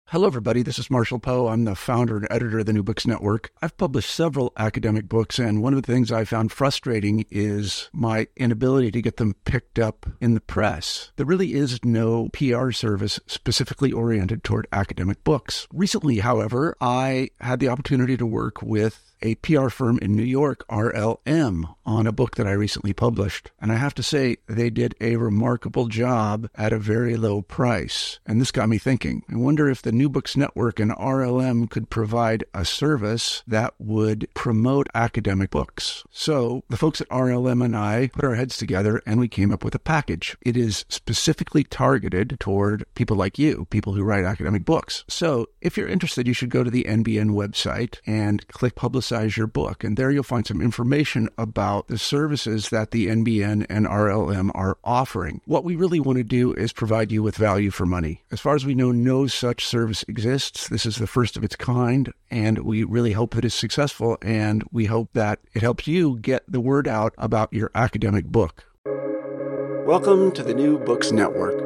Hello, everybody. This is Marshall Poe. I'm the founder and editor of the New Books Network. I've published several academic books, and one of the things I found frustrating is my inability to get them picked up in the press. There really is no PR service specifically oriented toward academic books. Recently, however, I had the opportunity to work with a PR firm in New York, RLM, on a book that I recently published. And I have to say, they did a remarkable job at a very low price. And this got me thinking. I wonder if the New Books Network and RLM could provide a service that would promote academic books. So the folks at RLM and I put our heads together and we came up with a package. It is specifically targeted toward people like you, people who write academic books. So if you're interested, you should go to the NBN website and click Publicize Your Book. And there you'll find some information about the services that the NBN and RLM are offering. What we really want to do is provide you with value for money. As far as we know, no such service exists. This is the first of its kind, and we really hope that it's successful, and we hope that it helps you get the word out about your academic book. Welcome to the New Books Network.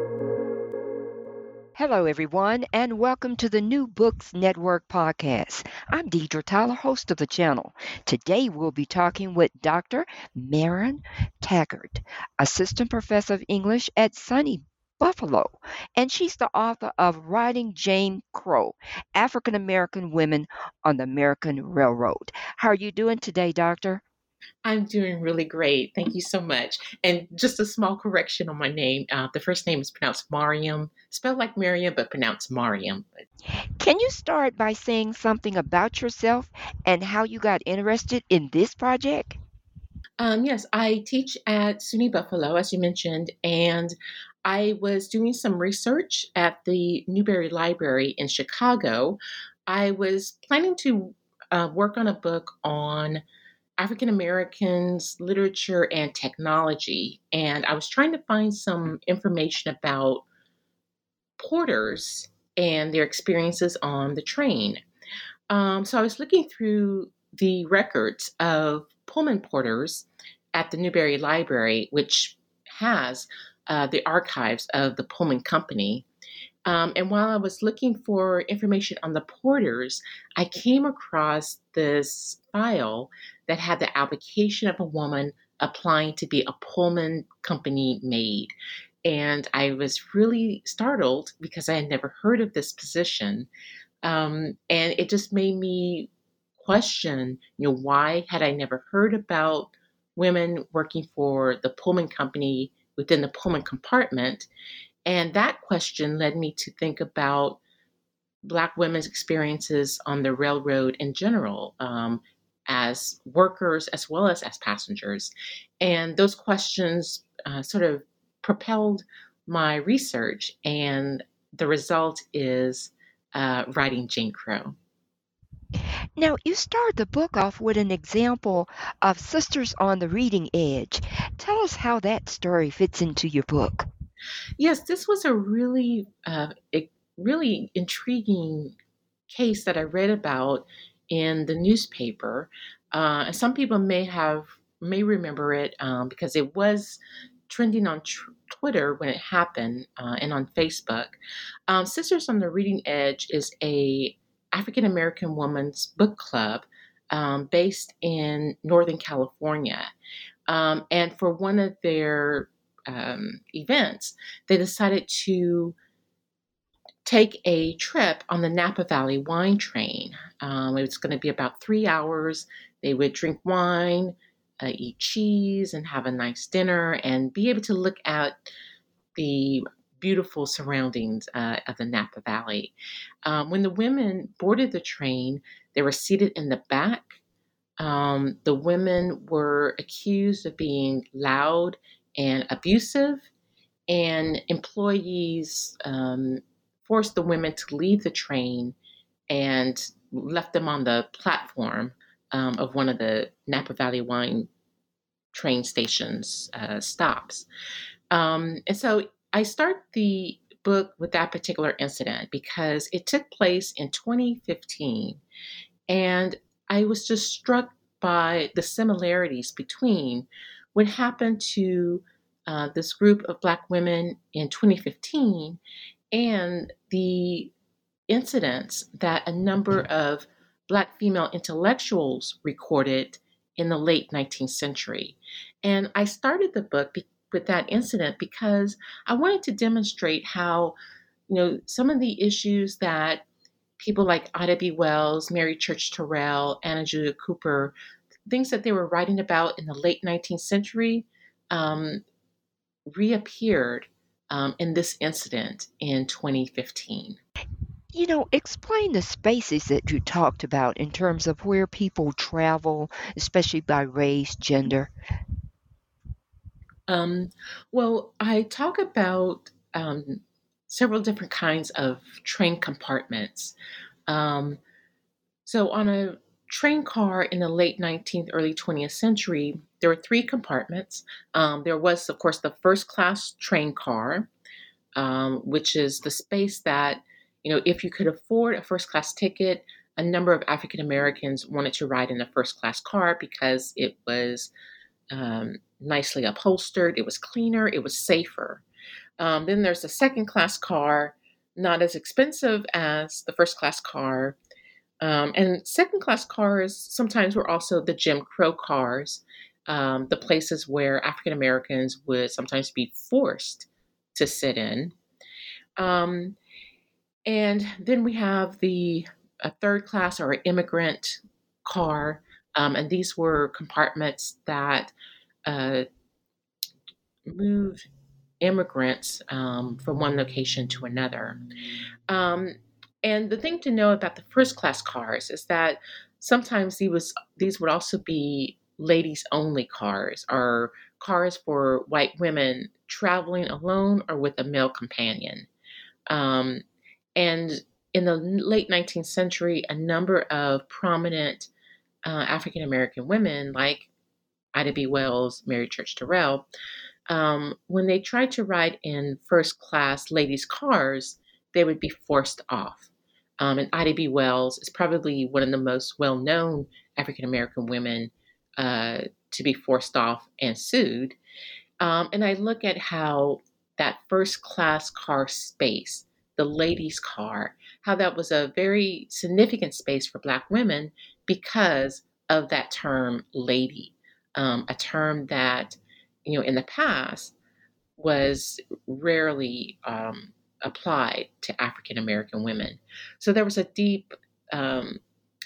Hello, everyone, and welcome to the New Books Network podcast. I'm Deidre Tyler, host of the channel. Today, we'll be talking with Dr. Maren Taggart, Assistant Professor of English at SUNY Buffalo, and she's the author of Riding Jane Crow, African American Women on the American Railroad. How are you doing today, Doctor? I'm doing really great. Thank you so much. And just a small correction on my name. The first name is pronounced Mariam, spelled like Miriam, but pronounced Mariam. Can you start by saying something about yourself and how you got interested in this project? Yes, I teach at SUNY Buffalo, as you mentioned, and I was doing some research at the Newberry Library in Chicago. I was planning to work on a book on African Americans, literature, and technology. And I was trying to find some information about porters and their experiences on the train. So I was looking through the records of Pullman porters at the Newberry Library, which has the archives of the Pullman Company. And while I was looking for information on the porters, I came across this file that had the application of a woman applying to be a Pullman Company maid. And I was really startled because I had never heard of this position. And it just made me question, why had I never heard about women working for the Pullman Company within the Pullman compartment? And that question led me to think about Black women's experiences on the railroad in general, as workers as well as passengers. And those questions sort of propelled my research, and the result is Writing Jane Crow. Now, you start the book off with an example of Sisters on the Reading Edge. Tell us how that story fits into your book. Yes, this was a really intriguing case that I read about in the newspaper. Some people may remember it because it was trending on Twitter when it happened, and on Facebook. Sisters on the Reading Edge is a African American woman's book club based in Northern California. And for one of their events, they decided to take a trip on the Napa Valley wine train. It was going to be about 3 hours. They would drink wine, eat cheese, and have a nice dinner, and be able to look at the beautiful surroundings of the Napa Valley. When the women boarded the train, they were seated in the back. The women were accused of being loud and abusive, and employees forced the women to leave the train and left them on the platform of one of the Napa Valley wine train stations stops. And so I start the book with that particular incident because it took place in 2015. And I was just struck by the similarities between what happened to this group of Black women in 2015 and the incidents that a number of Black female intellectuals recorded in the late 19th century. And I started the book with that incident because I wanted to demonstrate how, some of the issues that people like Ida B. Wells, Mary Church Terrell, Anna Julia Cooper, things that they were writing about in the late 19th century, um, reappeared in this incident in 2015. Explain the spaces that you talked about in terms of where people travel, especially by race, gender. Um, well, I talk about several different kinds of train compartments. Um, so, on a train car in the late 19th, early 20th century, there were three compartments. There was, of course, the first class train car, which is the space that, if you could afford a first class ticket, a number of African Americans wanted to ride in the first class car because it was nicely upholstered, it was cleaner, it was safer. Then there's the second class car, not as expensive as the first class car. And second class cars sometimes were also the Jim Crow cars, the places where African Americans would sometimes be forced to sit in. Um, and then we have a third class or immigrant car, and these were compartments that uh, moved immigrants from one location to another. Um, and the thing to know about the first class cars is that sometimes these would also be ladies only cars or cars for white women traveling alone or with a male companion. Um, and in the late 19th century, a number of prominent African American women like Ida B. Wells, Mary Church Terrell, when they tried to ride in first class ladies' cars, they would be forced off. And Ida B. Wells is probably one of the most well known African American women to be forced off and sued. And I look at how that first class car space, the ladies' car, how that was a very significant space for Black women because of that term lady, a term that, in the past was rarely applied to African American women. So there was a deep um,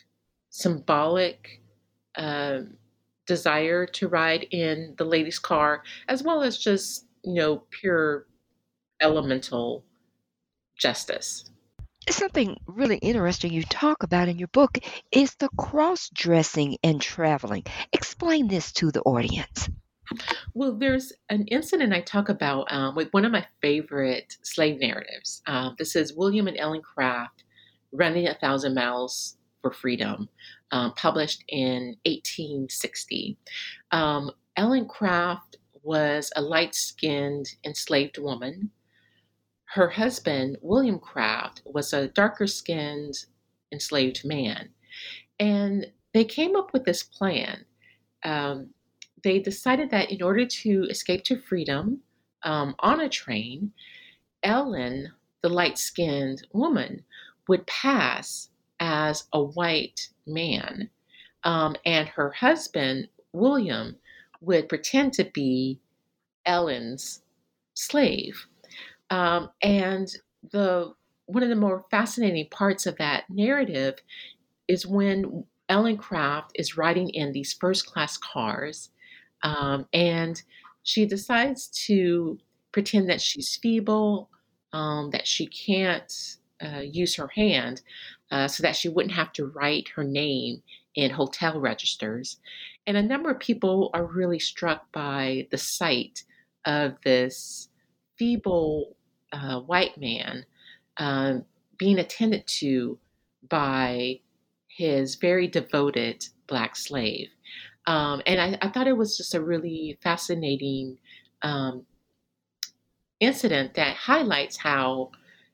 symbolic uh, desire to ride in the ladies' car, as well as just, pure elemental justice. Something really interesting you talk about in your book is the cross dressing and traveling. Explain this to the audience. Well, there's an incident I talk about with one of my favorite slave narratives. This is William and Ellen Craft running 1,000 miles for freedom, published in 1860. Ellen Craft was a light skinned enslaved woman. Her husband, William Craft, was a darker skinned enslaved man. And they came up with this plan. Um, they decided that in order to escape to freedom on a train, Ellen, the light skinned woman, would pass as a white man. And her husband, William, would pretend to be Ellen's slave. And the one of the more fascinating parts of that narrative is when Ellen Craft is riding in these first class cars, and she decides to pretend that she's feeble, that she can't use her hand, so that she wouldn't have to write her name in hotel registers. And a number of people are really struck by the sight of this feeble white man um, being attended to by his very devoted Black slave. And I thought it was just a really fascinating um, incident that highlights how,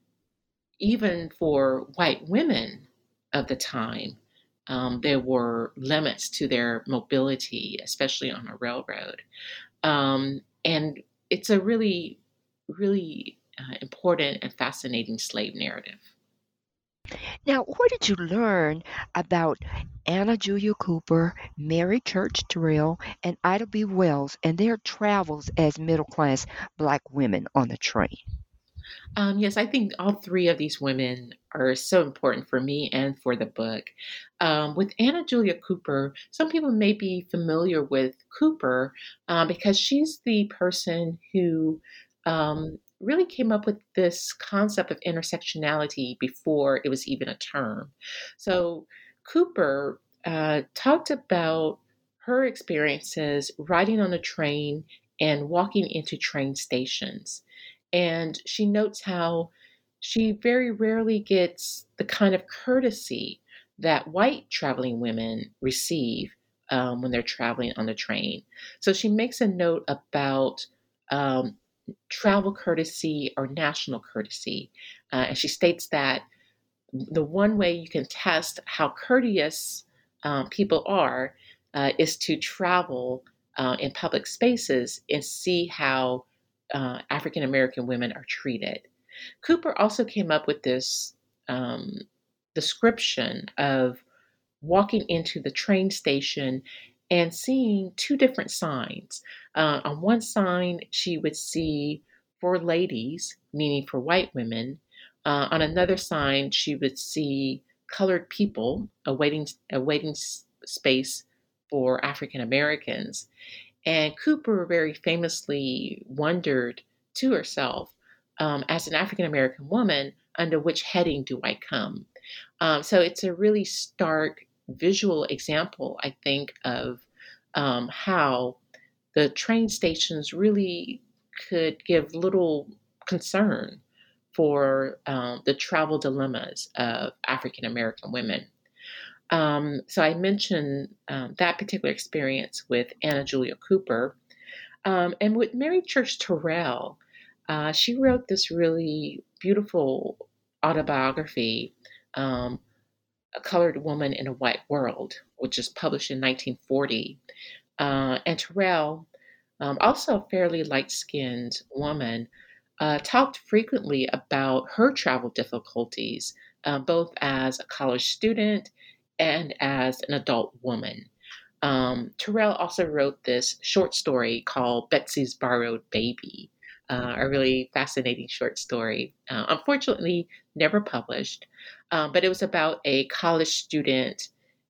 even for white women of the time, there were limits to their mobility, especially on a railroad. And it's a really, really important and fascinating slave narrative. Now, what did you learn about Anna Julia Cooper, Mary Church Terrell, and Ida B. Wells and their travels as middle class Black women on the train? Yes, I think all three of these women are so important for me and for the book. With Anna Julia Cooper, some people may be familiar with Cooper because she's the person who really came up with this concept of intersectionality before it was even a term. So, Cooper talked about her experiences riding on a train and walking into train stations. And she notes how she very rarely gets the kind of courtesy that white traveling women receive when they're traveling on the train. So she makes a note about um, travel courtesy or national courtesy. And she states that the one way you can test how courteous people are is to travel in public spaces and see how African American women are treated. Cooper also came up with this um, description of walking into the train station and seeing two different signs. On one sign, she would see for ladies, meaning for white women. On another sign, she would see colored people, a waiting space for African Americans. And Cooper very famously wondered to herself, as an African American woman, under which heading do I come? So it's a really stark visual example, I think, of how the train stations really could give little concern for the travel dilemmas of African American women. So I mentioned that particular experience with Anna Julia Cooper. And with Mary Church Terrell, she wrote this really beautiful autobiography, um, A Colored Woman in a White World, which is published in 1940. And Terrell, also a fairly light skinned woman, talked frequently about her travel difficulties, both as a college student and as an adult woman. Terrell also wrote this short story called Betsy's Borrowed Baby, a really fascinating short story. Unfortunately, never published, but it was about a college student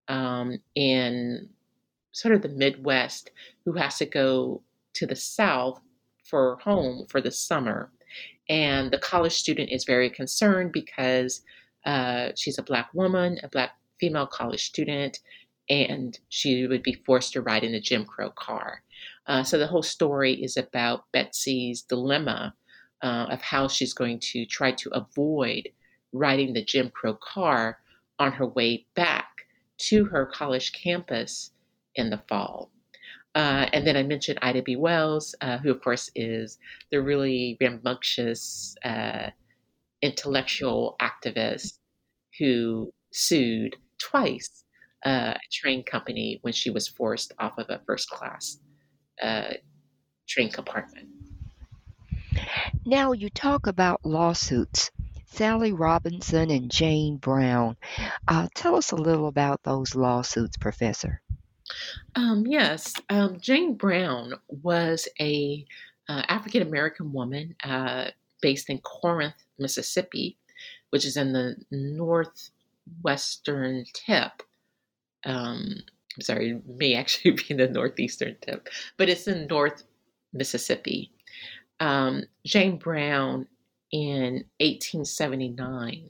in sort of the Midwest who has to go to the South for home for the summer. And the college student is very concerned because she's a Black woman, a Black female college student, and she would be forced to ride in a Jim Crow car. So the whole story is about Betsy's dilemma of how she's going to try to avoid riding the Jim Crow car on her way back to her college campus in the fall. And then I mentioned Ida B. Wells, who, of course, is the really rambunctious intellectual activist who sued twice a train company when she was forced off of a first class uh, train compartment. Now, you talk about lawsuits. Sally Robinson and Jane Brown. Tell us a little about those lawsuits, Professor. Yes, Jane Brown was a African American woman based in Corinth, Mississippi, which is in the northwestern tip. I'm sorry, it may actually be in the northeastern tip, but it's in North Mississippi. Jane Brown in 1879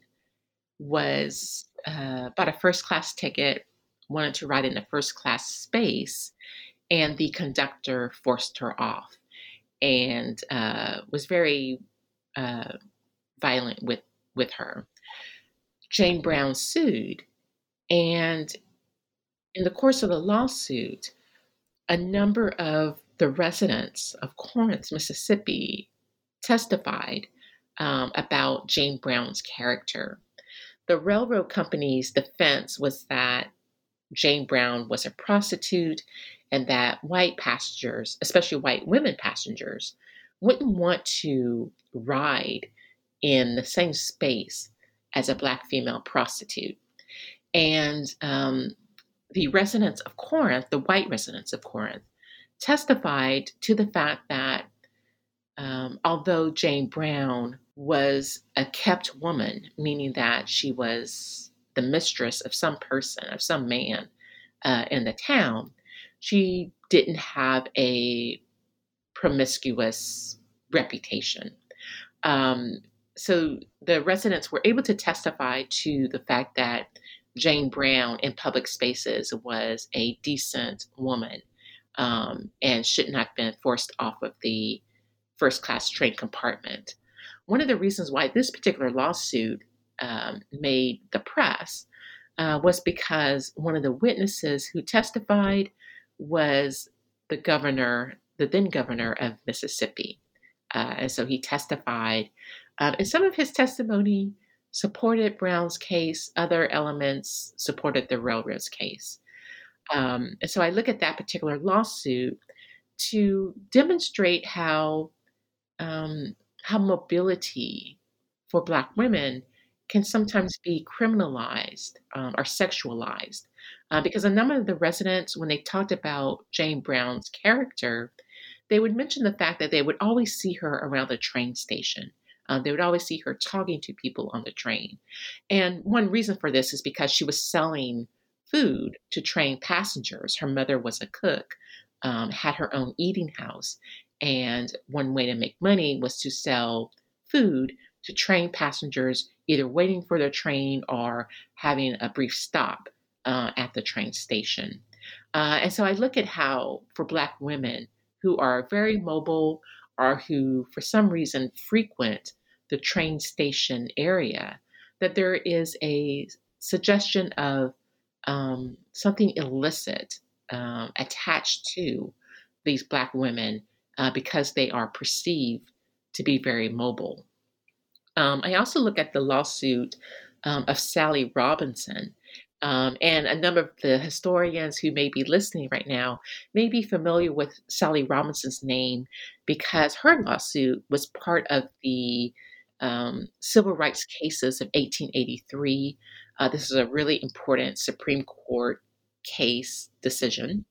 was bought a first class ticket, wanted to ride in a first class space, and the conductor forced her off and was very uh, violent with her. Jane Brown sued, and in the course of the lawsuit, a number of the residents of Corinth, Mississippi, testified about Jane Brown's character. The railroad company's defense was that Jane Brown was a prostitute and that white passengers, especially white women passengers, wouldn't want to ride in the same space as a Black female prostitute. And the residents of Corinth, the white residents of Corinth, testified to the fact that although Jane Brown was a kept woman, meaning that she was the mistress of some person, of some man in the town, she didn't have a promiscuous reputation. So the residents were able to testify to the fact that Jane Brown in public spaces was a decent woman and should not have been forced off of the first class train compartment. One of the reasons why this particular lawsuit made the press was because one of the witnesses who testified was the then governor of Mississippi. And so he testified, and some of his testimony supported Brown's case, other elements supported the railroad's case. And so I look at that particular lawsuit to demonstrate how mobility for Black women can sometimes be criminalized or sexualized. Because a number of the residents, when they talked about Jane Brown's character, they would mention the fact that they would always see her around the train station. They would always see her talking to people on the train. And one reason for this is because she was selling food to train passengers. Her mother was a cook, had her own eating house. And one way to make money was to sell food to train passengers, either waiting for their train or having a brief stop at the train station. And so I look at how, for Black women who are very mobile or who, for some reason, frequent the train station area, that there is a suggestion of something illicit attached to these Black women because they are perceived to be very mobile. I also look at the lawsuit of Sally Robinson. And a number of the historians who may be listening right now may be familiar with Sally Robinson's name because her lawsuit was part of the civil rights cases of 1883. This is a really important Supreme Court case decision.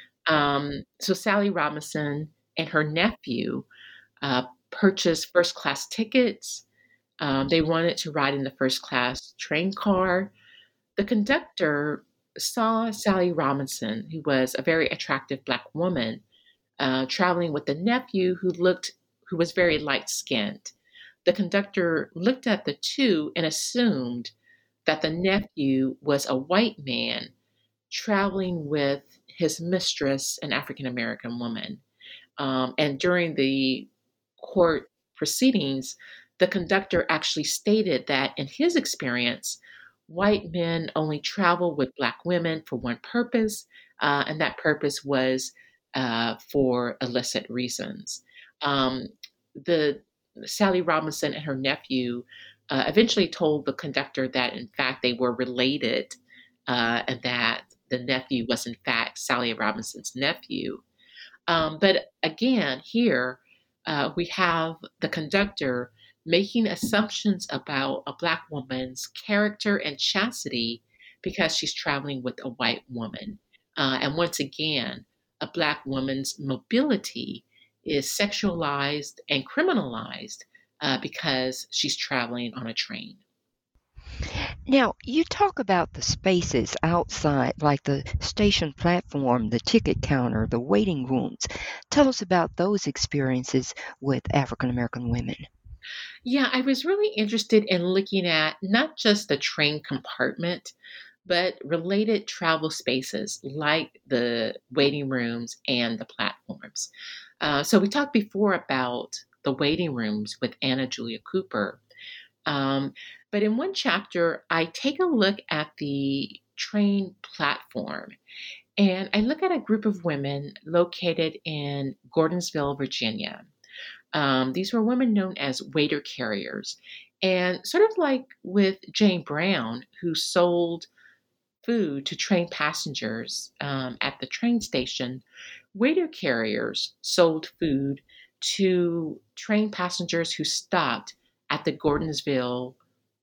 So Sally Robinson and her nephew purchased first-class tickets. They wanted to ride in the first-class train car. The conductor saw Sally Robinson, who was a very attractive Black woman, traveling with the nephew who was very light-skinned. The conductor looked at the two and assumed that the nephew was a white man traveling with his mistress, an African-American woman. And during the court proceedings, the conductor actually stated that in his experience, white men only travel with Black women for one purpose, and that purpose was for illicit reasons. Sally Robinson and her nephew eventually told the conductor that, in fact, they were related and that the nephew was, in fact, Sally Robinson's nephew. But again, here we have the conductor making assumptions about a Black woman's character and chastity because she's traveling with a white woman. And once again, a Black woman's mobility is sexualized and criminalized because she's traveling on a train. Now, you talk about the spaces outside, like the station platform, the ticket counter, the waiting rooms. Tell us about those experiences with African American women. Yeah, I was really interested in looking at not just the train compartment, but related travel spaces like the waiting rooms and the platforms. So we talked before about the waiting rooms with Anna Julia Cooper. But in one chapter, I take a look at the train platform, and I look at a group of women located in Gordonsville, Virginia. These were women known as waiter carriers. And sort of like with Jane Brown, who sold food to train passengers at the train station, waiter carriers sold food to train passengers who stopped at the Gordonsville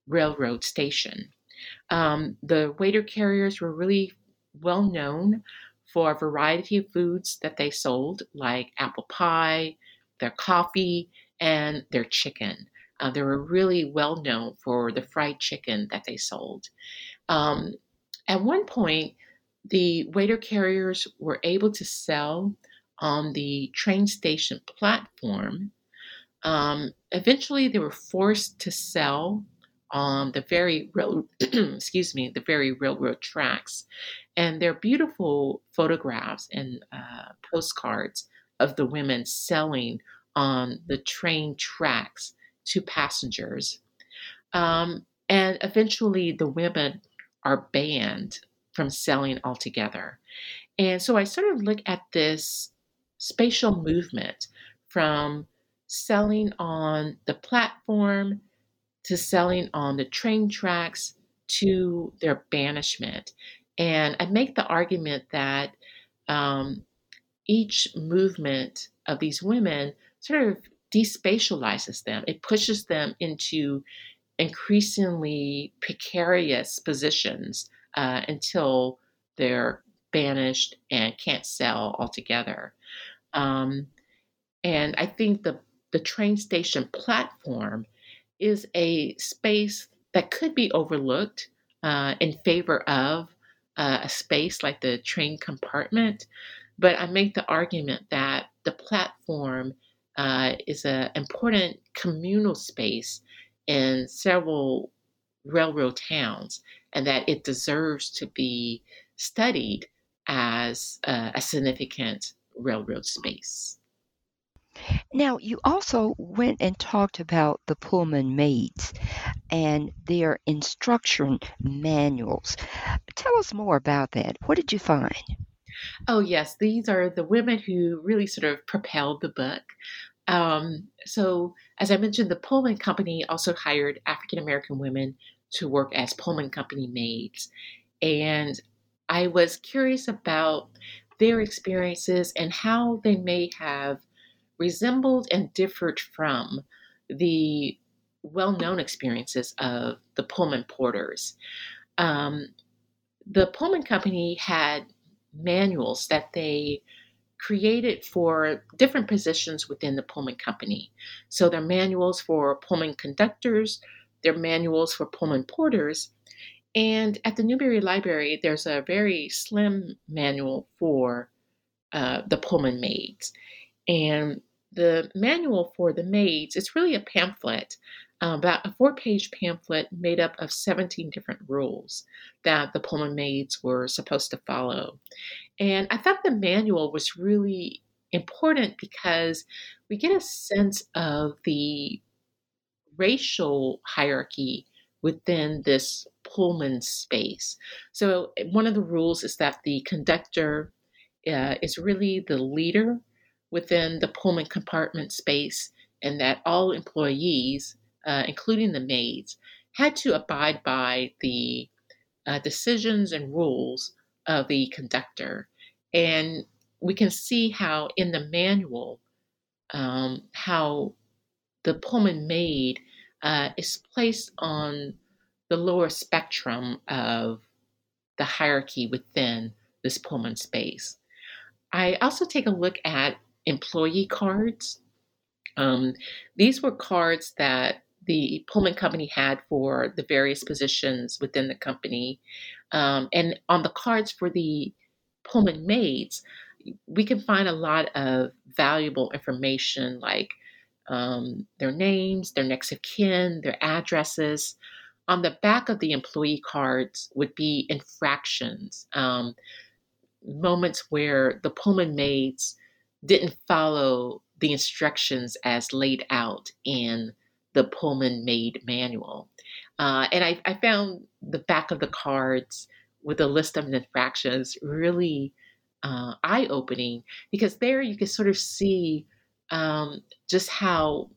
railroad station. The waiter carriers were really well known for a variety of foods that they sold, like apple pie, their coffee, and their chicken. They were really well known for the fried chicken that they sold. Um, at one point, the waiter carriers were able to sell on the train station platform. Eventually, they were forced to sell on the excuse me, the very railroad tracks, and they're beautiful photographs and postcards of the women selling on the train tracks to passengers. And eventually, the women are banned from selling altogether. And so I sort of look at this spatial movement from selling on the platform to selling on the train tracks to their banishment. And I make the argument that um, each movement of these women sort of despatializes them. It pushes them into increasingly precarious positions until they're banished and can't sell altogether. Um, and I think the train station platform is a space that could be overlooked in favor of a space like the train compartment. But I make the argument that the platform is an important communal space in several railroad towns, and that it deserves to be studied as a significant railroad space. Now, you also went and talked about the Pullman maids and their instruction manuals. Tell us more about that. What did you find? Oh, yes, these are the women who really sort of propelled the book. So, as I mentioned, the Pullman Company also hired African American women to work as Pullman Company maids. And I was curious about their experiences and how they may have resembled and differed from the well known experiences of the Pullman porters. Um, the Pullman Company had manuals that they created for different positions within the Pullman Company. So there are manuals for Pullman conductors, there are manuals for Pullman porters, and at the Newberry Library, there's a very slim manual for the Pullman maids. And the manual for the maids, it's really a pamphlet, about a 4-page pamphlet made up of 17 different rules that the Pullman maids were supposed to follow. And I thought the manual was really important because we get a sense of the racial hierarchy within this Pullman space. So, one of the rules is that the conductor is really the leader within the Pullman compartment space, and that all employees, including the maids, had to abide by the decisions and rules of the conductor. And we can see how in the manual, how the Pullman maid is placed on the lower spectrum of the hierarchy within this Pullman space. I also take a look at employee cards. These were cards that the Pullman Company had for the various positions within the company. And on the cards for the Pullman maids, we can find a lot of valuable information like their names, their next of kin, their addresses. On the back of the employee cards would be infractions, moments where the Pullman maids didn't follow the instructions as laid out in the Pullman maid manual. And I found the back of the cards with a list of infractions really eye opening, because there you can sort of see just how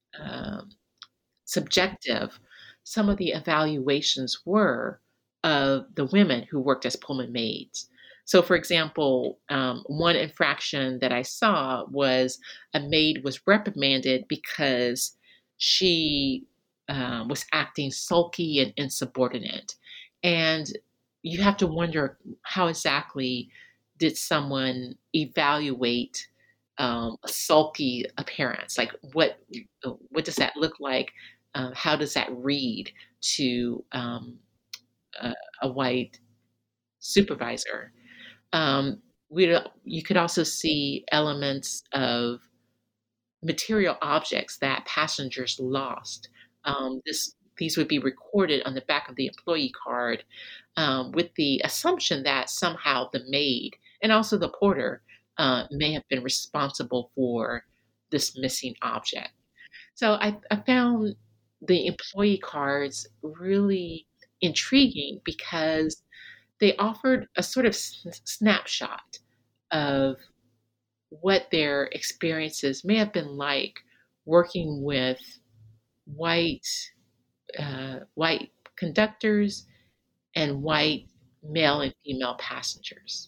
subjective some of the evaluations were of the women who worked as Pullman maids. So, for example, one infraction that I saw was a maid was reprimanded because she was acting sulky and insubordinate. And you have to wonder, how exactly did someone evaluate a sulky appearance? Like, what does that look like? How does that read to a white supervisor? Um, you could also see elements of material objects that passengers lost. These would be recorded on the back of the employee card, with the assumption that somehow the maid and also the porter may have been responsible for this missing object. So I found the employee cards really intriguing because they offered a sort of snapshot of what their experiences may have been like working with white white conductors and white male and female passengers.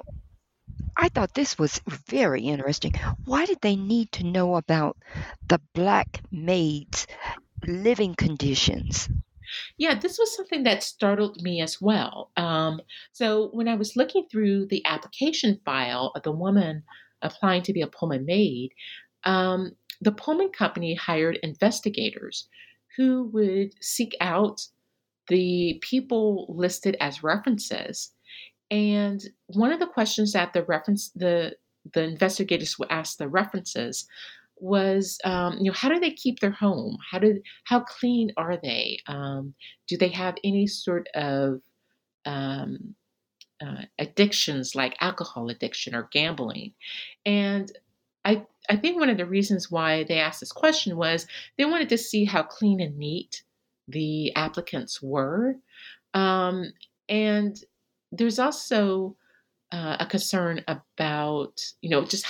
I thought this was very interesting. Why did they need to know about the black maid's living conditions? Yeah, this was something that startled me as well. So when I was looking through the application file of the woman applying to be a Pullman maid, the Pullman company hired investigators who would seek out the people listed as references. And one of the questions that the investigators would ask the references was, how do they keep their home? How clean are they? Do they have any sort of um, addictions like alcohol addiction or gambling? And I think one of the reasons why they asked this question was they wanted to see how clean and neat the applicants were. Um, and there's also a concern about, just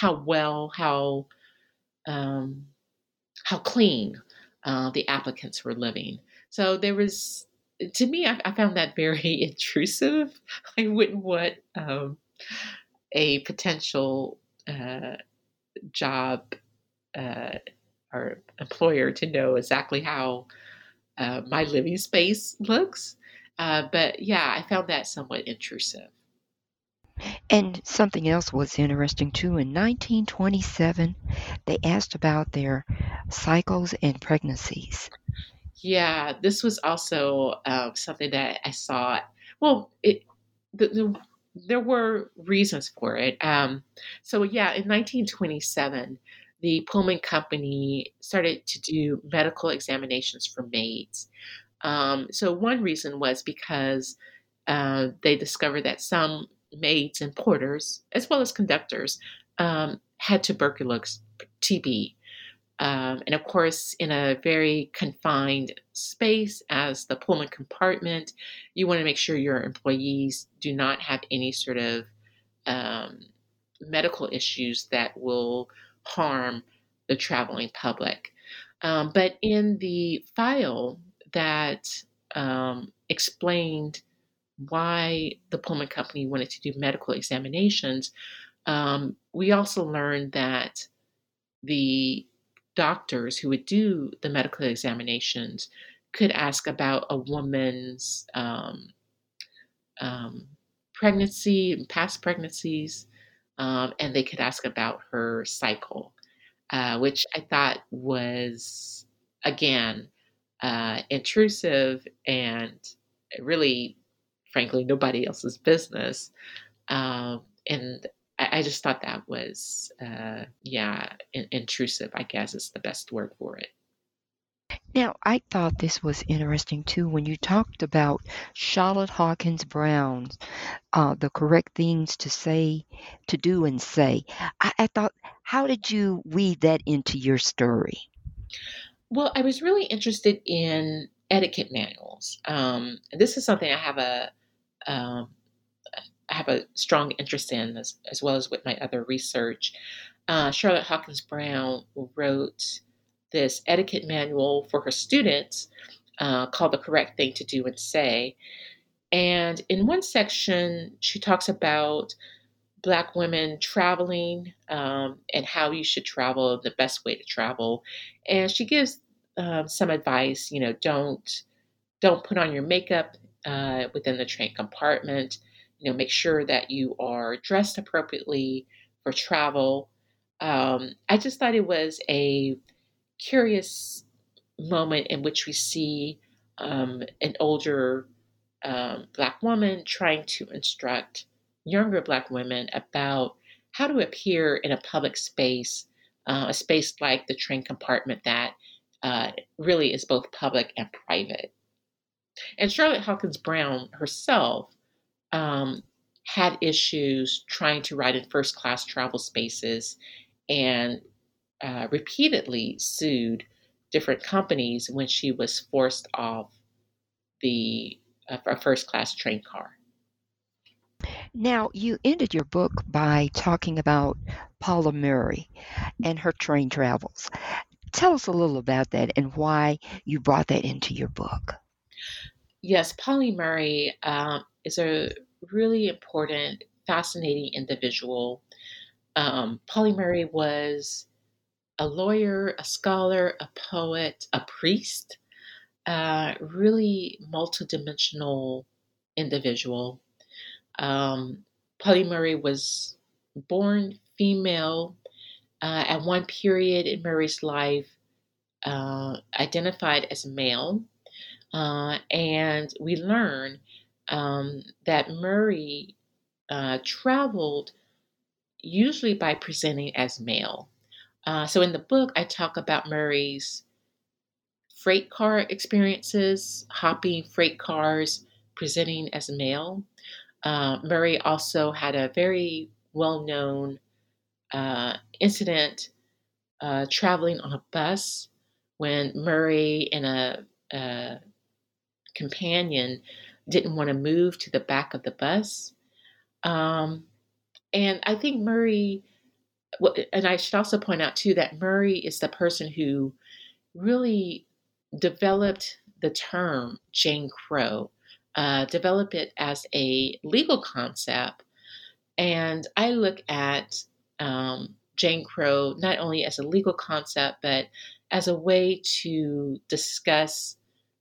um, how clean the applicants were living. So there was, to me, I found that very intrusive. I wouldn't want a potential job uh, or employer to know exactly how my living space looks. But yeah, I found that somewhat intrusive. And something else was interesting too. In 1927, they asked about their cycles and pregnancies. Yeah, this was also something that I saw. Well, there were reasons for it. So, yeah, in 1927, the Pullman Company started to do medical examinations for maids. So, one reason was because they discovered that some maids and porters, as well as conductors, had tuberculosis, TB. And of course, in a very confined space as the Pullman compartment, you want to make sure your employees do not have any sort of um, medical issues that will harm the traveling public. But in the file that explained why the Pullman Company wanted to do medical examinations, we also learned that the doctors who would do the medical examinations could ask about a woman's um, pregnancy, past pregnancies, and they could ask about her cycle, which I thought was, again, intrusive and really, frankly, nobody else's business. And I just thought that was, yeah, intrusive, I guess is the best word for it. Now, I thought this was interesting too when you talked about Charlotte Hawkins Brown's the correct things to say, to do, and say. I thought, how did you weave that into your story? Well, I was really interested in etiquette manuals. This is something um, I have a strong interest in, as well as with my other research. Charlotte Hawkins Brown wrote this etiquette manual for her students called The Correct Thing to Do and Say. And in one section, she talks about Black women traveling and how you should travel, the best way to travel. And she gives some advice. Don't put on your makeup within the train compartment. Make sure that you are dressed appropriately for travel. I just thought it was a curious moment in which we see an older Black woman trying to instruct younger Black women about how to appear in a public space, a space like the train compartment that really is both public and private. And Charlotte Hawkins Brown herself um, had issues trying to ride in first class travel spaces and repeatedly sued different companies when she was forced off the a first class train car. Now, you ended your book by talking about Paula Murray and her train travels. Tell us a little about that and why you brought that into your book. Yes, Polly Murray is a really important, fascinating individual. Polly Murray was a lawyer, a scholar, a poet, a priest, really multidimensional individual. Polly Murray was born female at one period in Murray's life, identified as male. And we learn that Murray traveled usually by presenting as male. So in the book, I talk about Murray's freight car experiences, hopping freight cars, presenting as male. Murray also had a very well known incident traveling on a bus when Murray and a companion didn't want to move to the back of the bus. And I think Murray, and I should also point out too that Murray is the person who really developed the term Jane Crow, developed it as a legal concept. And I look at Jane Crow not only as a legal concept, but as a way to discuss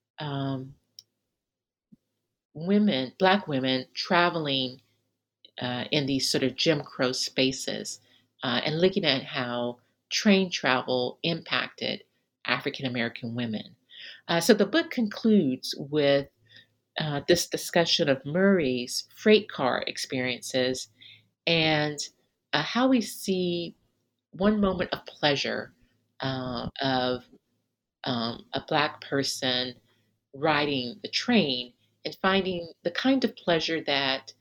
Black women traveling in these sort of Jim Crow spaces and looking at how train travel impacted African American women. So the book concludes with this discussion of Murray's freight car experiences and how we see one moment of pleasure of a Black person riding the train and finding the kind of pleasure that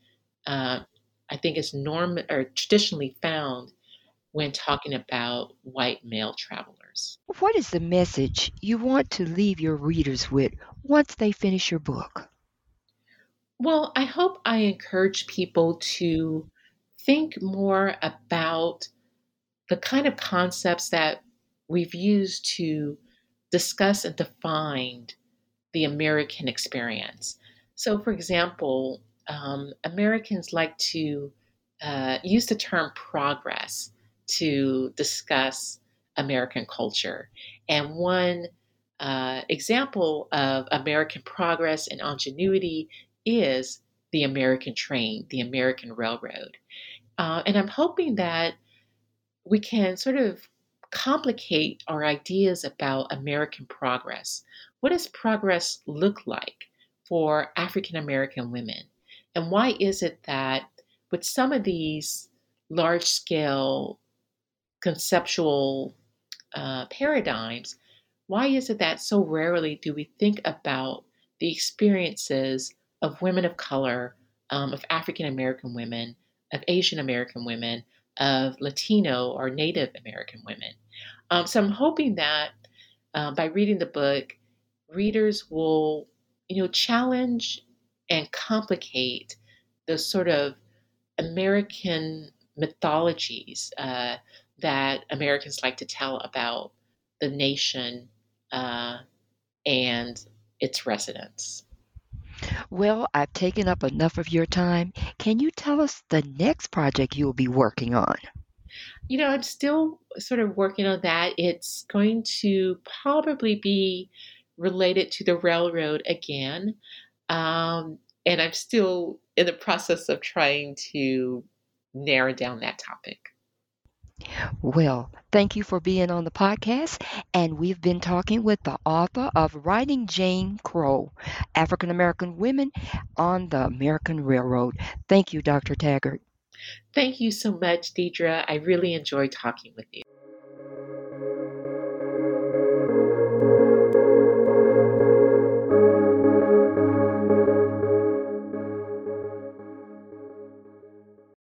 I think is traditionally found when talking about white male travelers. What is the message you want to leave your readers with once they finish your book? Well, I hope I encourage people to think more about the kind of concepts that we've used to discuss and define the American experience. So, for example, Americans like to use the term progress to discuss American culture. And one example of American progress and ingenuity is the American train, the American railroad. And I'm hoping that we can sort of complicate our ideas about American progress. What does progress look like for African American women? And why is it that with some of these large scale conceptual paradigms, why is it that so rarely do we think about the experiences of women of color, of African American women, of Asian American women, of Latino or Native American women? So I'm hoping that by reading the book, readers will, challenge and complicate those sort of American mythologies that Americans like to tell about the nation and its residents. Well, I've taken up enough of your time. Can you tell us the next project you'll be working on? I'm still sort of working on that. It's going to probably be related to the railroad again. And I'm still in the process of trying to narrow down that topic. Well, thank you for being on the podcast. And we've been talking with the author of Writing Jane Crow, African American Women on the American Railroad. Thank you, Dr. Taggart. Thank you so much, Deidre. I really enjoyed talking with you.